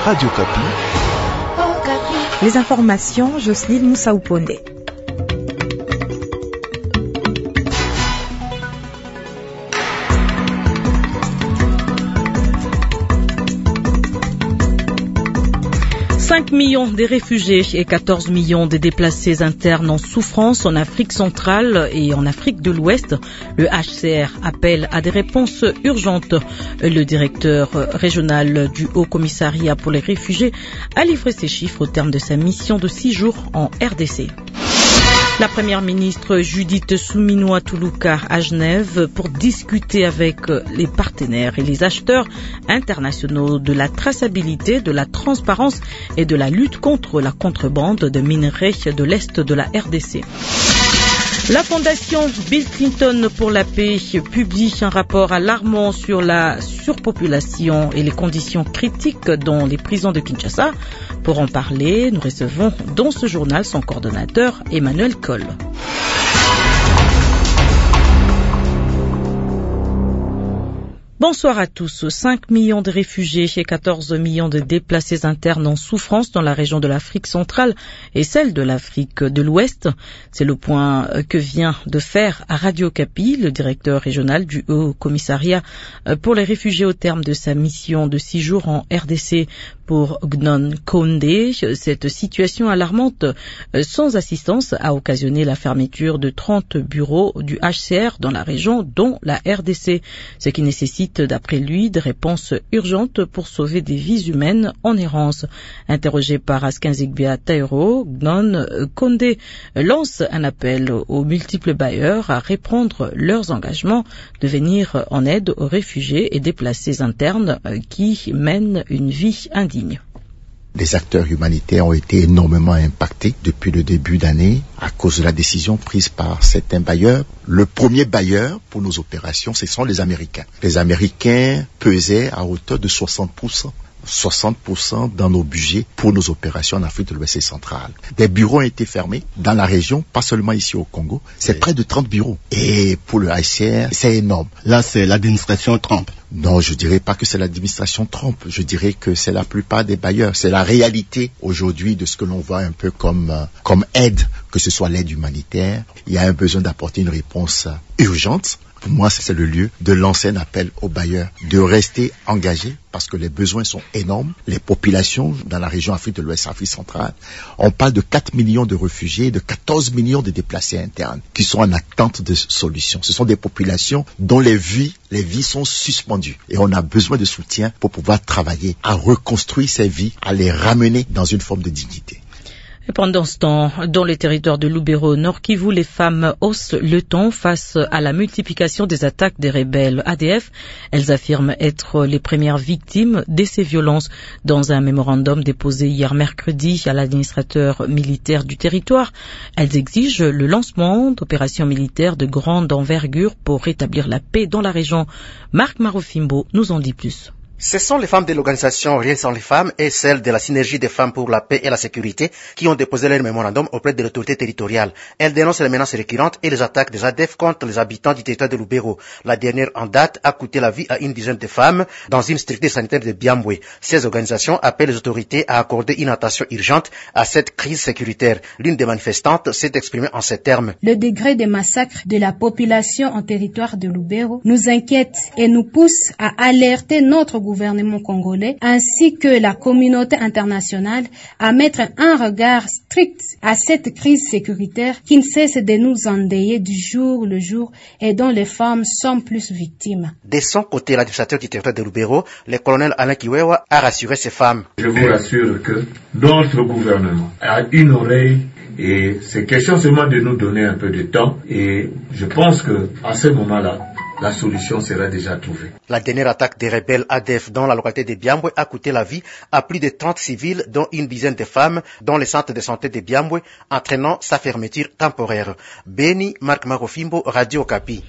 Radio Kapi. Les informations, Jocelyne Moussaoupone. « 5 millions de réfugiés et 14 millions de déplacés internes en souffrance en Afrique centrale et en Afrique de l'Ouest. Le HCR appelle à des réponses urgentes. Le directeur régional du Haut Commissariat pour les réfugiés a livré ces chiffres au terme de sa mission de 6 jours en RDC. La première ministre Judith Suminwa-Tuluka à Genève pour discuter avec les partenaires et les acheteurs internationaux de la traçabilité, de la transparence et de la lutte contre la contrebande de minerais de l'Est de la RDC. La fondation Bill Clinton pour la paix publie un rapport alarmant sur la surpopulation et les conditions critiques dans les prisons de Kinshasa. Pour en parler, nous recevons dans ce journal son coordonnateur Emmanuel Coll. Bonsoir à tous. 5 millions de réfugiés et 14 millions de déplacés internes en souffrance dans la région de l'Afrique centrale et celle de l'Afrique de l'Ouest. C'est le point que vient de faire à Radio Kapi le directeur régional du Haut Commissariat pour les réfugiés au terme de sa mission de 6 jours en RDC pour Gnon Kondé. Cette situation alarmante sans assistance a occasionné la fermeture de 30 bureaux du HCR dans la région, dont la RDC, ce qui nécessite d'après lui des réponses urgentes pour sauver des vies humaines en errance. Interrogé par Askinzigbia Taïro, Gnon Kondé lance un appel aux multiples bailleurs à reprendre leurs engagements de venir en aide aux réfugiés et déplacés internes qui mènent une vie indigne. Les acteurs humanitaires ont été énormément impactés depuis le début d'année à cause de la décision prise par certains bailleurs. Le premier bailleur pour nos opérations, ce sont les Américains. Les Américains pesaient à hauteur de 60% dans nos budgets pour nos opérations en Afrique de l'Ouest et centrale. Des bureaux ont été fermés dans la région, pas seulement ici au Congo. C'est près de 30 bureaux. Et pour le HCR, c'est énorme. Là, c'est l'administration Trump. Non, je dirais pas que c'est l'administration Trump. Je dirais que c'est la plupart des bailleurs. C'est la réalité aujourd'hui de ce que l'on voit un peu comme aide, que ce soit l'aide humanitaire. Il y a un besoin d'apporter une réponse urgente. Pour moi, c'est le lieu de lancer un appel aux bailleurs de rester engagés parce que les besoins sont énormes. Les populations dans la région Afrique de l'Ouest, Afrique centrale, on parle de 4 millions de réfugiés, de 14 millions de déplacés internes qui sont en attente de solutions. Ce sont des populations dont les vies sont suspendues et on a besoin de soutien pour pouvoir travailler à reconstruire ces vies, à les ramener dans une forme de dignité. Et pendant ce temps, dans les territoires de Lubero, Nord Kivu, les femmes haussent le ton face à la multiplication des attaques des rebelles ADF. Elles affirment être les premières victimes de ces violences. Dans un mémorandum déposé hier mercredi à l'administrateur militaire du territoire, elles exigent le lancement d'opérations militaires de grande envergure pour rétablir la paix dans la région. Marc Marofimbo nous en dit plus. Ce sont les femmes de l'organisation Rien sans les femmes et celles de la synergie des femmes pour la paix et la sécurité qui ont déposé leur mémorandum auprès de l'autorité territoriale. Elles dénoncent les menaces récurrentes et les attaques des ADF contre les habitants du territoire de Lubero. La dernière en date a coûté la vie à une dizaine de femmes dans une structure sanitaire de Biambwe. Ces organisations appellent les autorités à accorder une attention urgente à cette crise sécuritaire. L'une des manifestantes s'est exprimée en ces termes. Le degré de massacre de la population en territoire de Lubero nous inquiète et nous pousse à alerter notre gouvernement congolais ainsi que la communauté internationale à mettre un regard strict à cette crise sécuritaire qui ne cesse de nous endeuiller du jour le jour et dont les femmes sont plus victimes. De son côté, l'administrateur du territoire de Lubero, le colonel Alain Kiwewa, a rassuré ces femmes. Je vous rassure que notre gouvernement a une oreille et c'est question seulement de nous donner un peu de temps et je pense que à ce moment-là, la solution sera déjà trouvée. La dernière attaque des rebelles ADF dans la localité de Biambwe a coûté la vie à plus de 30 civils, dont une dizaine de femmes, dans le centre de santé de Biambwe, entraînant sa fermeture temporaire. Beni, Marc Marofimbo, Radio Kapi.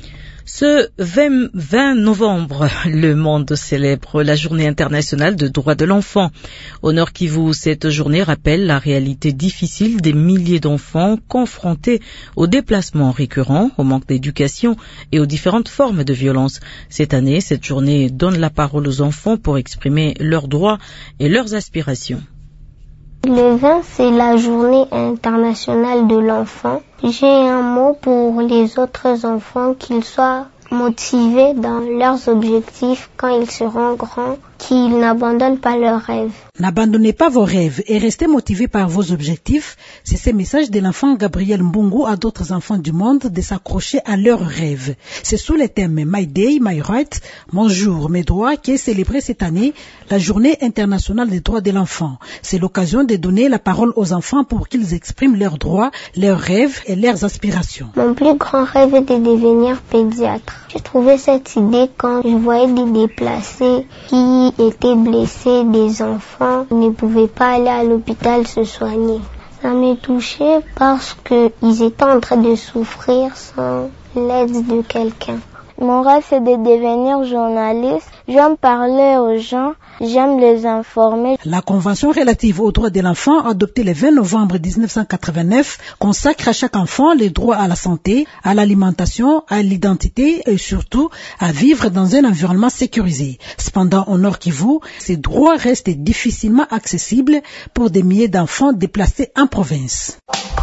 Ce 20 novembre, le monde célèbre la Journée internationale de droits de l'enfant. Au Nord Kivu, cette journée rappelle la réalité difficile des milliers d'enfants confrontés aux déplacements récurrents, au manque d'éducation et aux différentes formes de violence. Cette année, cette journée donne la parole aux enfants pour exprimer leurs droits et leurs aspirations. Le 20, c'est la journée internationale de l'enfant. J'ai un mot pour les autres enfants, qu'ils soient motivés dans leurs objectifs quand ils seront grands, qu'ils n'abandonnent pas leurs rêves. N'abandonnez pas vos rêves et restez motivés par vos objectifs. C'est ce message de l'enfant Gabriel Mbungu à d'autres enfants du monde de s'accrocher à leurs rêves. C'est sous le thème My Day, My Right, Mon jour, mes droits, qui est célébré cette année la Journée internationale des droits de l'enfant. C'est l'occasion de donner la parole aux enfants pour qu'ils expriment leurs droits, leurs rêves et leurs aspirations. Mon plus grand rêve est de devenir pédiatre. J'ai trouvé cette idée quand je voyais des déplacés qui étaient blessés, des enfants ne pouvaient pas aller à l'hôpital se soigner. Ça m'a touchée parce qu'ils étaient en train de souffrir sans l'aide de quelqu'un. Mon rêve, c'est de devenir journaliste. J'aime parler aux gens, j'aime les informer. La Convention relative aux droits de l'enfant, adoptée le 20 novembre 1989, consacre à chaque enfant les droits à la santé, à l'alimentation, à l'identité et surtout à vivre dans un environnement sécurisé. Cependant, au Nord Kivu, ces droits restent difficilement accessibles pour des milliers d'enfants déplacés en province.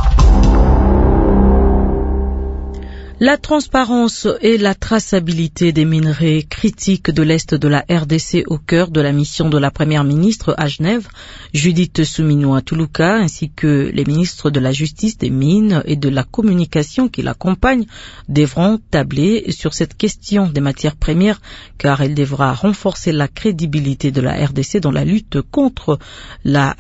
La transparence et la traçabilité des minerais critiques de l'Est de la RDC au cœur de la mission de la Première ministre à Genève, Judith Suminwa-Tuluka, ainsi que les ministres de la Justice, des Mines et de la Communication qui l'accompagnent, devront tabler sur cette question des matières premières, car elle devra renforcer la crédibilité de la RDC dans la lutte contre la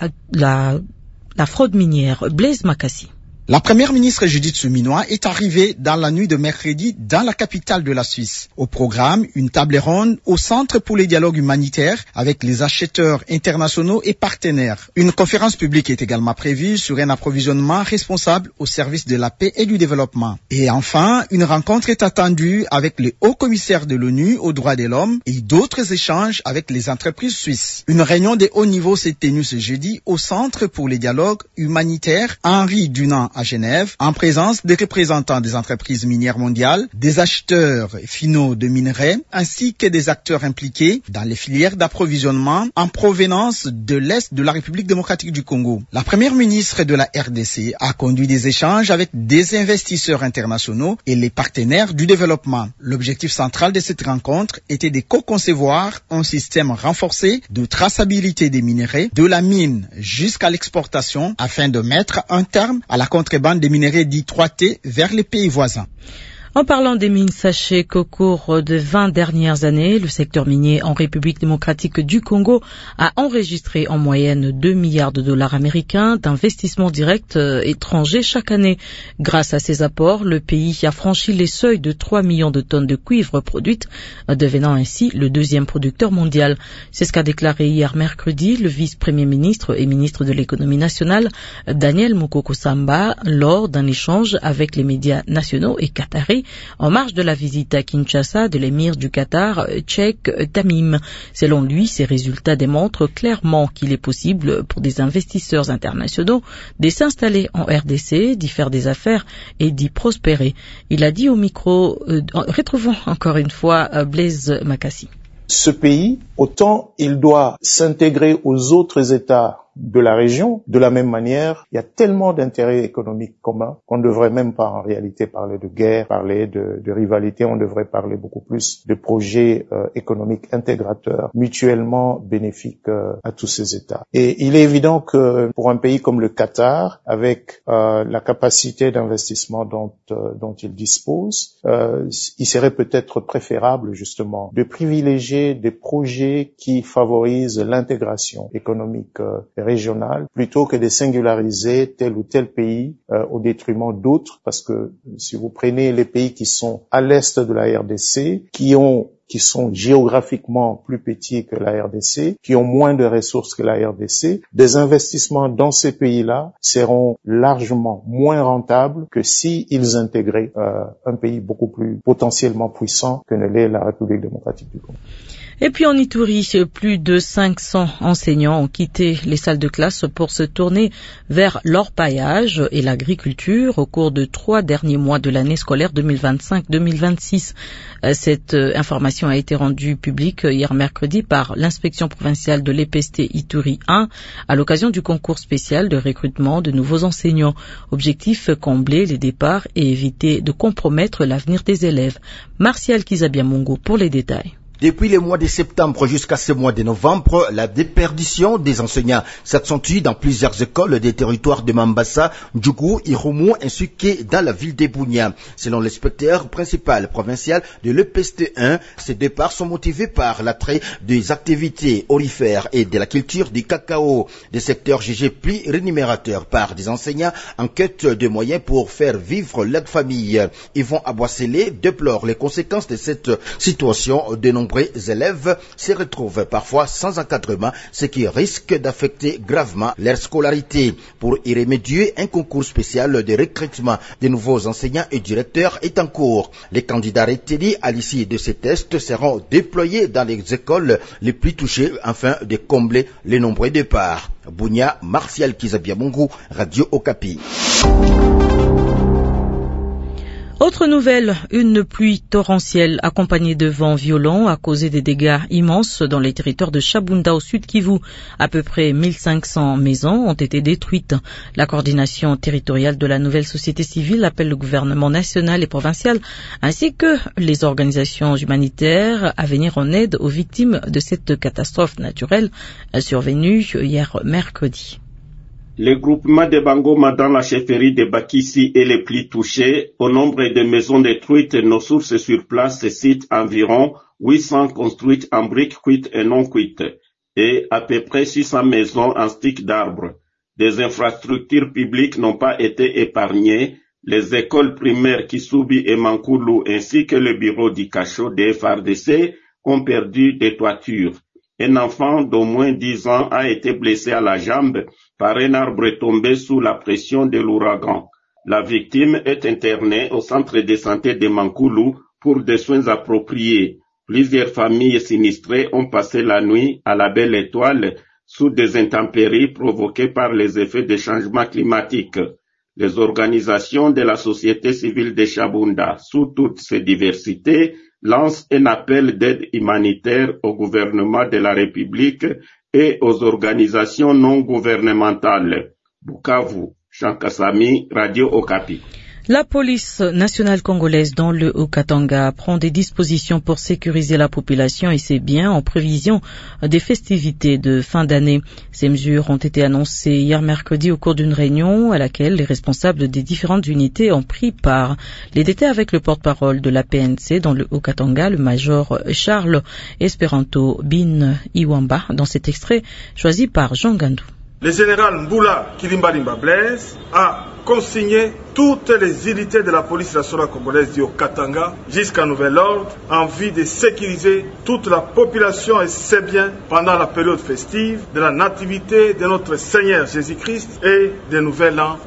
fraude minière. Blaise Makassi. La première ministre Judith Suminwa est arrivée dans la nuit de mercredi dans la capitale de la Suisse. Au programme, une table ronde au Centre pour les dialogues humanitaires avec les acheteurs internationaux et partenaires. Une conférence publique est également prévue sur un approvisionnement responsable au service de la paix et du développement. Et enfin, une rencontre est attendue avec le haut commissaire de l'ONU aux droits de l'homme et d'autres échanges avec les entreprises suisses. Une réunion de haut niveau s'est tenue ce jeudi au Centre pour les dialogues humanitaires Henri Dunant à Genève, en présence des représentants des entreprises minières mondiales, des acheteurs finaux de minerais, ainsi que des acteurs impliqués dans les filières d'approvisionnement en provenance de l'Est de la République démocratique du Congo. La première ministre de la RDC a conduit des échanges avec des investisseurs internationaux et les partenaires du développement. L'objectif central de cette rencontre était de co-concevoir un système renforcé de traçabilité des minerais, de la mine jusqu'à l'exportation, afin de mettre un terme à la contrebande des minerais dits 3T vers les pays voisins. En parlant des mines, sachez qu'au cours de 20 dernières années, le secteur minier en République démocratique du Congo a enregistré en moyenne 2 milliards de dollars américains d'investissements directs étrangers chaque année. Grâce à ces apports, le pays a franchi les seuils de 3 millions de tonnes de cuivre produites, devenant ainsi le deuxième producteur mondial. C'est ce qu'a déclaré hier mercredi le vice-premier ministre et ministre de l'économie nationale, Daniel Mukoko Samba, lors d'un échange avec les médias nationaux et qataris en marge de la visite à Kinshasa de l'émir du Qatar, Cheikh Tamim. Selon lui, ces résultats démontrent clairement qu'il est possible pour des investisseurs internationaux de s'installer en RDC, d'y faire des affaires et d'y prospérer. Il a dit au micro, retrouvons encore une fois Blaise Makassi. Ce pays, autant il doit s'intégrer aux autres États de la région, de la même manière, il y a tellement d'intérêts économiques communs qu'on ne devrait même pas en réalité parler de guerre, parler de rivalité, on devrait parler beaucoup plus de projets économiques intégrateurs, mutuellement bénéfiques à tous ces États. Et il est évident que pour un pays comme le Qatar, avec la capacité d'investissement dont il dispose, il serait peut-être préférable justement de privilégier des projets qui favorisent l'intégration économique régionale plutôt que de singulariser tel ou tel pays au détriment d'autres, parce que si vous prenez les pays qui sont à l'est de la RDC, qui ont qui sont géographiquement plus petits que la RDC, qui ont moins de ressources que la RDC. Des investissements dans ces pays-là seront largement moins rentables que si ils intégraient un pays beaucoup plus potentiellement puissant que ne l'est la République démocratique du Congo. Et puis en Ituri, plus de 500 enseignants ont quitté les salles de classe pour se tourner vers l'orpaillage et l'agriculture au cours de 3 derniers mois de l'année scolaire 2025-2026. Cette information a été rendue publique hier mercredi par l'inspection provinciale de l'EPST Ituri 1 à l'occasion du concours spécial de recrutement de nouveaux enseignants. Objectif, combler les départs et éviter de compromettre l'avenir des élèves. Martial Kizabiamongo pour les détails. Depuis les mois de septembre jusqu'à ce mois de novembre, la déperdition des enseignants s'accentue dans plusieurs écoles des territoires de Mambasa, Djougou, Irumu ainsi que dans la ville de Bunia. Selon l'inspecteur principal provincial de l'EPST 1, ces départs sont motivés par l'attrait des activités orifères et de la culture du cacao, des secteurs jugés plus rémunérateurs par des enseignants en quête de moyens pour faire vivre leur famille. Yvon Aboissele déplore les conséquences de cette situation. De nombreux élèves se retrouvent parfois sans encadrement, ce qui risque d'affecter gravement leur scolarité. Pour y remédier, un concours spécial de recrutement de nouveaux enseignants et directeurs est en cours. Les candidats retenus à l'issue de ces tests seront déployés dans les écoles les plus touchées afin de combler les nombreux départs. Bunia, Martial Kizabiamungu, Radio Okapi. Autre nouvelle, une pluie torrentielle accompagnée de vents violents a causé des dégâts immenses dans les territoires de Chabunda au sud Kivu. À peu près 1500 maisons ont été détruites. La coordination territoriale de la nouvelle société civile appelle le gouvernement national et provincial ainsi que les organisations humanitaires à venir en aide aux victimes de cette catastrophe naturelle survenue hier mercredi. Le groupement de Bangoma dans la chefferie de Bakissi est le plus touché. Au nombre de maisons détruites, nos sources sur place citent environ 800 construites en briques cuites et non cuites et à peu près 600 maisons en stick d'arbres. Des infrastructures publiques n'ont pas été épargnées. Les écoles primaires Kisubi et Mankoulou ainsi que le bureau du cachot des FARDC ont perdu des toitures. Un enfant d'au moins 10 ans a été blessé à la jambe par un arbre tombé sous la pression de l'ouragan. La victime est internée au centre de santé de Mankoulou pour des soins appropriés. Plusieurs familles sinistrées ont passé la nuit à la Belle Étoile sous des intempéries provoquées par les effets des changements climatiques. Les organisations de la société civile de Chabunda, sous toutes ses diversités, lancent un appel d'aide humanitaire au gouvernement de la République et aux organisations non gouvernementales. Bukavu, Chankasami, Radio Okapi. La police nationale congolaise dans le Haut-Katanga prend des dispositions pour sécuriser la population et ses biens en prévision des festivités de fin d'année. Ces mesures ont été annoncées hier mercredi au cours d'une réunion à laquelle les responsables des différentes unités ont pris part. Les détails avec le porte-parole de la PNC dans le Haut-Katanga, le major Charles Esperanto Bin Iwamba, dans cet extrait choisi par Jean Gandou. Le général Mboula Kilimbalimba Blaise a consigné toutes les unités de la police nationale congolaise du Haut-Katanga jusqu'à nouvel ordre en vue de sécuriser toute la population et ses biens pendant la période festive de la nativité de notre Seigneur Jésus-Christ et du nouvel an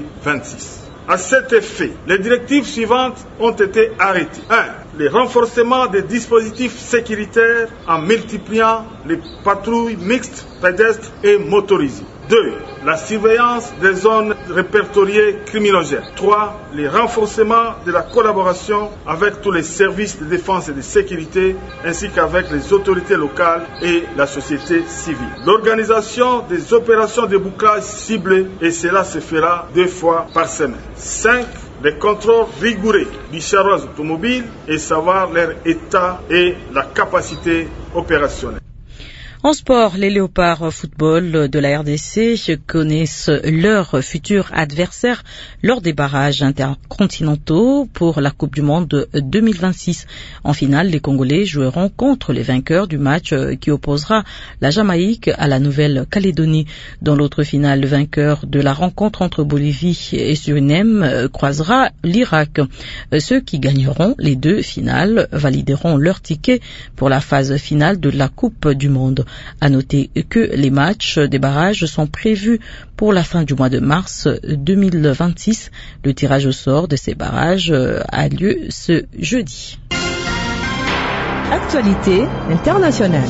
2026. À cet effet, les directives suivantes ont été arrêtées. 1. Le renforcement des dispositifs sécuritaires en multipliant les patrouilles mixtes, pédestres et motorisées. 2. La surveillance des zones répertoriées criminogènes. 3. Le renforcement de la collaboration avec tous les services de défense et de sécurité ainsi qu'avec les autorités locales et la société civile. L'organisation des opérations de bouclage ciblées et cela se fera 2 fois par semaine. 5. Les contrôles rigoureux du charrage automobile et savoir leur état et la capacité opérationnelle. En sport, les Léopards football de la RDC connaissent leur futur adversaire lors des barrages intercontinentaux pour la Coupe du Monde 2026. En finale, les Congolais joueront contre les vainqueurs du match qui opposera la Jamaïque à la Nouvelle-Calédonie. Dans l'autre finale, le vainqueur de la rencontre entre Bolivie et Suriname croisera l'Irak. Ceux qui gagneront les deux finales valideront leur ticket pour la phase finale de la Coupe du Monde. À noter que les matchs des barrages sont prévus pour la fin du mois de mars 2026. Le tirage au sort de ces barrages a lieu ce jeudi. Actualité internationale.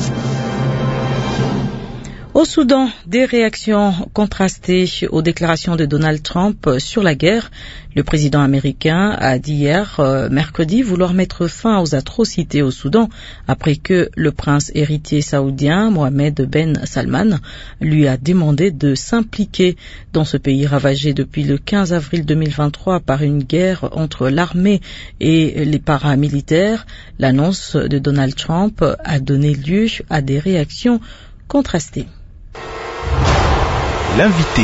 Au Soudan, des réactions contrastées aux déclarations de Donald Trump sur la guerre. Le président américain a dit hier, mercredi, vouloir mettre fin aux atrocités au Soudan après que le prince héritier saoudien Mohamed Ben Salman lui a demandé de s'impliquer dans ce pays ravagé depuis le 15 avril 2023 par une guerre entre l'armée et les paramilitaires. L'annonce de Donald Trump a donné lieu à des réactions contrastées. L'invité.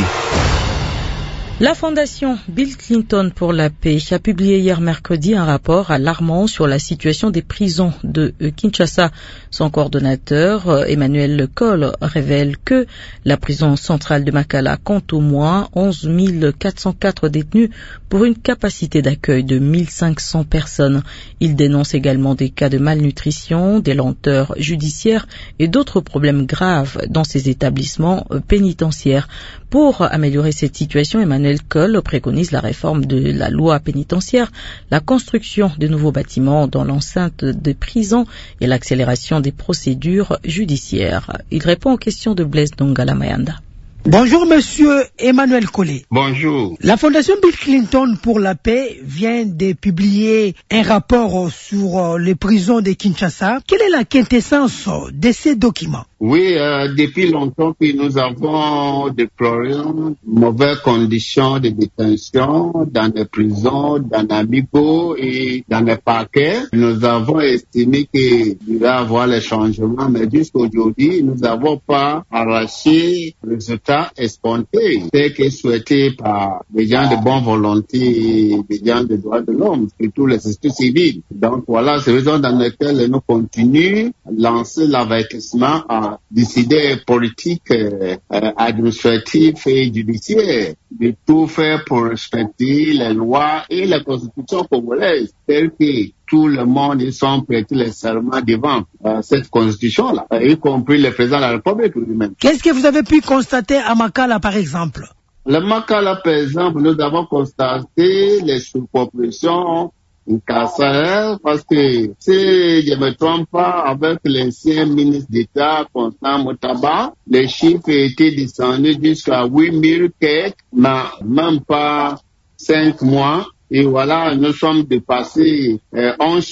La fondation Bill Clinton pour la paix a publié hier mercredi un rapport alarmant sur la situation des prisons de Kinshasa. Son coordonnateur, Emmanuel Cole, révèle que la prison centrale de Makala compte au moins 11 404 détenus pour une capacité d'accueil de 1500 personnes. Il dénonce également des cas de malnutrition, des lenteurs judiciaires et d'autres problèmes graves dans ces établissements pénitentiaires. Pour améliorer cette situation, Emmanuel Cole préconise la réforme de la loi pénitentiaire, la construction de nouveaux bâtiments dans l'enceinte des prisons et l'accélération des procédures judiciaires. Il répond aux questions de Blaise Dongala Mayanda. Bonjour Monsieur Emmanuel Collet. Bonjour. La Fondation Bill Clinton pour la paix vient de publier un rapport sur les prisons de Kinshasa. Quelle est la quintessence de ces documents? Oui, depuis longtemps que nous avons déploré mauvaises conditions de détention dans les prisons, dans les bigots et dans les parquets. Nous avons estimé qu'il devait y avoir les changements, mais jusqu'à aujourd'hui, nous n'avons pas arraché le résultat escompté. C'est que souhaité par des gens de bonne volonté, des gens de droits de l'homme, surtout les sociétés civiles. Donc voilà, c'est la raison dans laquelle nous continuons à lancer l'avertissement à décider politique, administratif et judiciaire, de tout faire pour respecter les lois et la constitution congolaise, telle que tout le monde ils sont prêtés les serments devant cette constitution-là, y compris le président de la République lui-même. Qu'est-ce que vous avez pu constater à Makala, par exemple? Le Makala, par exemple, nous avons constaté les surpopulations Kassaer, parce que si je ne me trompe pas, avec l'ancien ministre d'État Constant Motaba, les chiffres étaient descendus jusqu'à 8000 quêtes, mais même pas 5 mois. Et voilà, nous sommes dépassés 11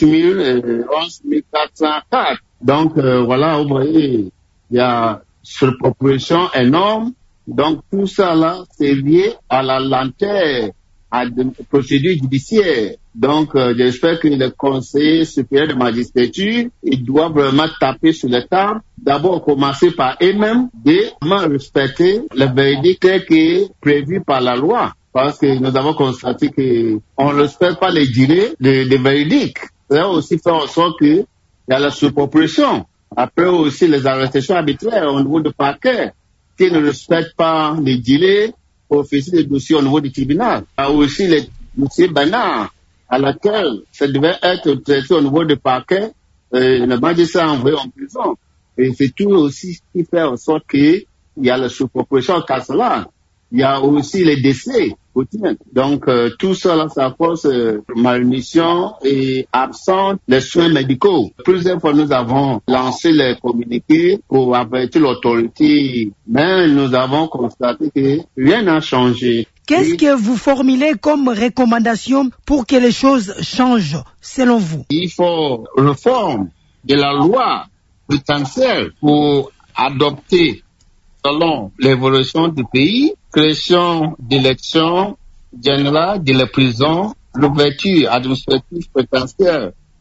404. Donc voilà, vous voyez, il y a une proportion énorme. Donc tout ça là, c'est lié à la lenteur à la procédure judiciaire. Donc, j'espère que le Conseil supérieur de magistrature, il doit vraiment taper sur la table. D'abord, commencer par eux-mêmes de respecter le verdict qui est prévu par la loi. Parce que nous avons constaté qu'on ne respecte pas les délais des verdicts. Ça aussi fait en sorte qu'il y a la surpopulation. Après aussi les arrestations arbitraires au niveau du parquet, qui ne respectent pas les délais pour faire des dossiers au niveau du tribunal. Il y a aussi les dossiers banals à laquelle ça devait être traité au niveau du parquet, le magistrat envoyé en prison. Et c'est tout aussi ce qui fait en sorte qu'il y a la surpopulation au Kassala. Il y a aussi les décès quotidiens. Donc tout ça, ça cause malnutrition et absence des soins médicaux. Plusieurs fois, nous avons lancé les communiqués pour avertir l'autorité, mais nous avons constaté que rien n'a changé. Qu'est-ce que vous formulez comme recommandation pour que les choses changent, selon vous? Il faut réforme de la loi pénitentiaire pour adopter, selon l'évolution du pays, création d'élections générales de la prison, l'ouverture administrative pénitentiaire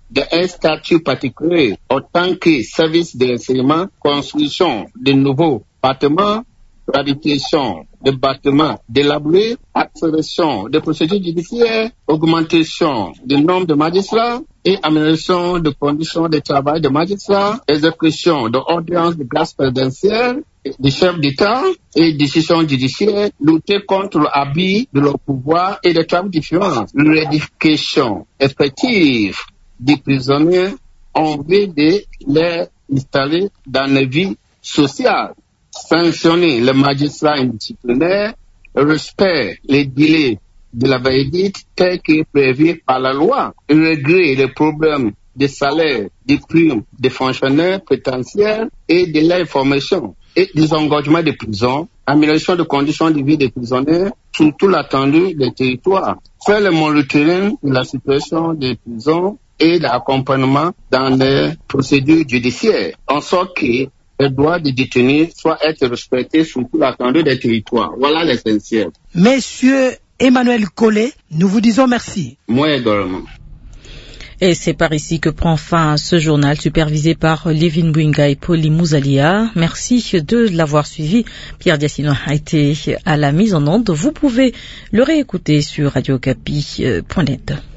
d'un statut particulier en tant que service de renseignement, construction de nouveaux bâtiments, réhabilitation de bâtiments délabrés, accélération des procédures judiciaires, augmentation du nombre de magistrats et amélioration des conditions de travail des magistrats, exécution d'ordonnances de grâce présidentielle des chefs d'État et décisions judiciaires, lutter contre l'abus de leur pouvoir et des travaux différents, l'éducation effective des prisonniers en vue de les installer dans la vie sociale, sanctionner les magistrats indisciplinaires, respect les délais de la verdict tel que prévu par la loi, régler les problèmes des salaires, des primes des fonctionnaires pénitentiaires et de l'information et des engagements de prison, amélioration des conditions de vie des prisonniers sur tout l'étendue des territoires, faire le monitoring de la situation des prisons et l'accompagnement dans les procédures judiciaires, en sorte que les droits des détenus soient être respectés sur tout l'étendue des territoires. Voilà l'essentiel. Monsieur Emmanuel Collet, nous vous disons merci. Moi également. Et c'est par ici que prend fin ce journal supervisé par Lévin Bouinga et Pauline Mouzalia. Merci de l'avoir suivi. Pierre Diassino a été à la mise en onde. Vous pouvez le réécouter sur radiocapi.net.